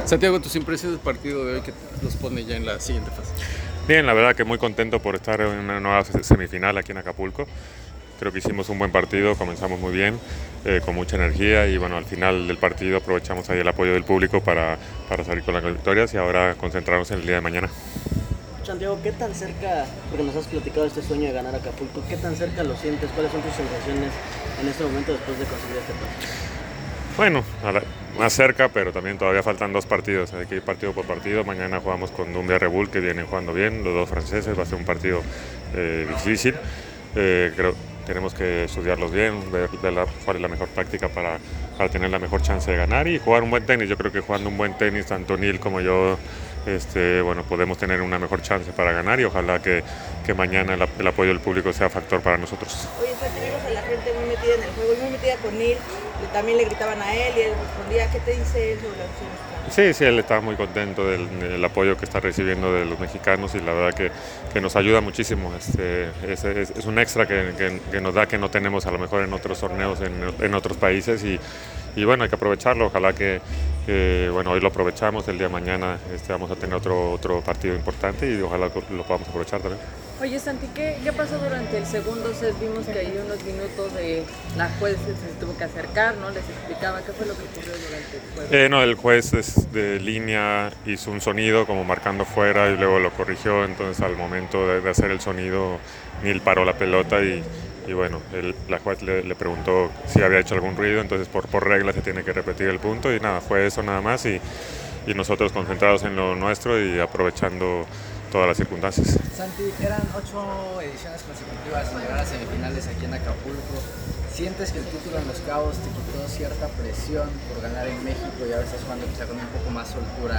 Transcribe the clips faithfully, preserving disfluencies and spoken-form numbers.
Santiago, tus impresiones del partido de hoy que los pone ya en la siguiente fase. Bien, la verdad que muy contento por estar en una nueva semifinal aquí en Acapulco. Creo que hicimos un buen partido, comenzamos muy bien, eh, con mucha energía y bueno, al final del partido aprovechamos ahí el apoyo del público para, para salir con las victorias y ahora concentrarnos en el día de mañana. Santiago, ¿qué tan cerca, porque nos has platicado este sueño de ganar Acapulco, qué tan cerca lo sientes? ¿Cuáles son tus sensaciones en este momento después de conseguir este partido? Bueno, la, más cerca, pero también todavía faltan dos partidos, hay que ir partido por partido. Mañana jugamos con Dumbia Red Bull, que vienen jugando bien, los dos franceses, va a ser un partido eh, difícil. Eh, creo tenemos que estudiarlos bien, ver, ver la, cuál es la mejor práctica para, para tener la mejor chance de ganar y jugar un buen tenis. Yo creo que jugando un buen tenis, tanto Neil como yo, este, bueno, podemos tener una mejor chance para ganar y ojalá que, que mañana el, el apoyo del público sea factor para nosotros. Oye, Santiago, a la gente muy metida en el juego y muy metida con Neil, también le gritaban a él y él respondía. ¿Qué te dice él sobre la opción? Sí, sí, él está muy contento del, del apoyo que está recibiendo de los mexicanos y la verdad que, que nos ayuda muchísimo. Este, es, es, es un extra que, que, que nos da que no tenemos a lo mejor en otros torneos, en, en otros países y, y bueno, hay que aprovecharlo. Ojalá que, que bueno, hoy lo aprovechamos, el día de mañana este, vamos a tener otro, otro partido importante y ojalá lo podamos aprovechar también. Oye, Santi, ¿qué, qué pasó durante el segundo set? Vimos que hay unos minutos de la juez se tuvo que acercar, ¿no? Les explicaba qué fue lo que ocurrió durante el juego. Eh, no, el juez es de línea hizo un sonido como marcando fuera y luego lo corrigió, entonces al momento de, de hacer el sonido Neil paró la pelota y, y bueno, el, la juez le, le preguntó si había hecho algún ruido, entonces por, por regla se tiene que repetir el punto y nada, fue eso nada más y, y nosotros concentrados en lo nuestro y aprovechando todas las circunstancias. Santi, eran ocho ediciones consecutivas sin llegar a semifinales aquí en Acapulco. ¿Sientes que el título en Los Cabos te quitó cierta presión por ganar en México y ahora estás jugando quizá con un poco más soltura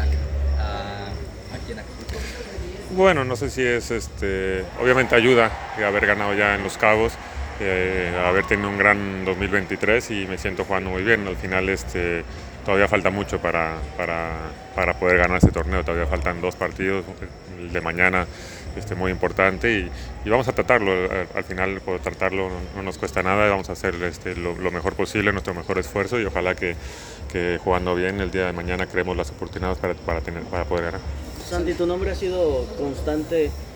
uh, aquí en Acapulco? Bueno, no sé si es, este, obviamente ayuda haber ganado ya en Los Cabos, eh, haber tenido un gran dos mil veintitrés y me siento jugando muy bien. Al final este, todavía falta mucho para, para, para poder ganar este torneo, todavía faltan dos partidos, el de mañana este, muy importante y, y vamos a tratarlo, al, al final por tratarlo no, no nos cuesta nada, vamos a hacer este, lo, lo mejor posible, nuestro mejor esfuerzo y ojalá que, que jugando bien el día de mañana creemos las oportunidades para, para, tener, para poder ganar. Santi, tu nombre ha sido constante